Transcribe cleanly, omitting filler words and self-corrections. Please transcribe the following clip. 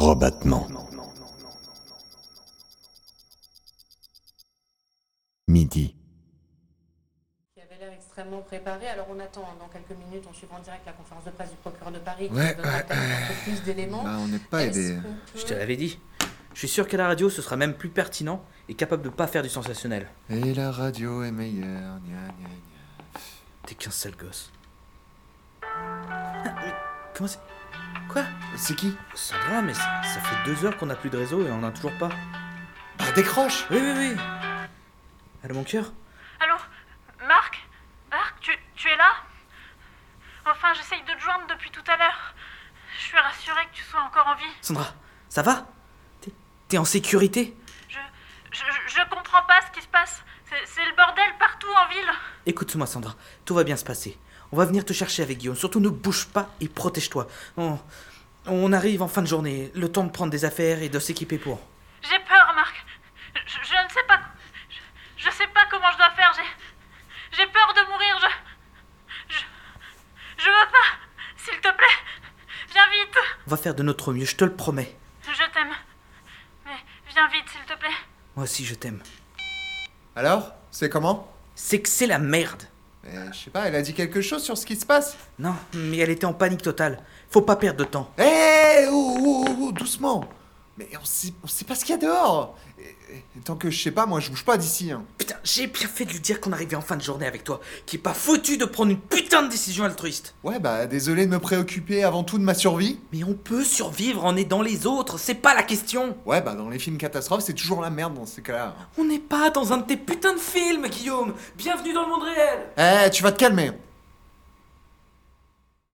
Rebattement. Midi. Qui avait l'air extrêmement préparé. Alors on attend, dans quelques minutes, on suivra en direct la conférence de presse du procureur de Paris qui Ouais, donnera peut-être un peu plus d'éléments. Bah, on n'est pas aidés. Je te l'avais dit. Je suis sûr qu'à la radio, ce sera même plus pertinent et capable de pas faire du sensationnel. Et la radio est meilleure, gna gna gna. T'es qu'un sale gosse. Ah, mais comment c'est... Quoi ? C'est qui ? Sandra, mais ça fait 2 heures qu'on n'a plus de réseau et on en a toujours pas. Bah décroche. Oui. Allô, mon cœur ? Allô ? Marc ? Tu es là ? Enfin, j'essaye de te joindre depuis tout à l'heure. Je suis rassurée que tu sois encore en vie. Sandra, ça va ? T'es en sécurité ? Je comprends pas ce qui se passe. C'est le bordel partout en ville. Écoute-moi, Sandra, tout va bien se passer. On va venir te chercher avec Guillaume. Surtout ne bouge pas et protège-toi. On arrive en fin de journée. Le temps de prendre des affaires et de s'équiper pour. J'ai peur, Marc. Je ne sais pas... Je sais pas comment je dois faire. J'ai peur de mourir. Je veux pas. S'il te plaît. Viens vite. On va faire de notre mieux, je te le promets. Je t'aime. Mais viens vite, s'il te plaît. Moi aussi, je t'aime. Alors ? C'est comment ? C'est que c'est la merde. Mais je sais pas, elle a dit quelque chose sur ce qui se passe ? Non, mais elle était en panique totale. Faut pas perdre de temps. Hé doucement. Mais on sait pas ce qu'il y a dehors. Et tant que je sais pas, moi je bouge pas d'ici. Hein. Putain, j'ai bien fait de lui dire qu'on arrivait en fin de journée avec toi, qui est pas foutu de prendre une putain de décision altruiste. Ouais, bah désolé de me préoccuper avant tout de ma survie. Mais on peut survivre en aidant les autres, c'est pas la question. Ouais, bah dans les films catastrophes, c'est toujours la merde dans ces cas-là. On n'est pas dans un de tes putains de films, Guillaume. Bienvenue dans le monde réel. Tu vas te calmer.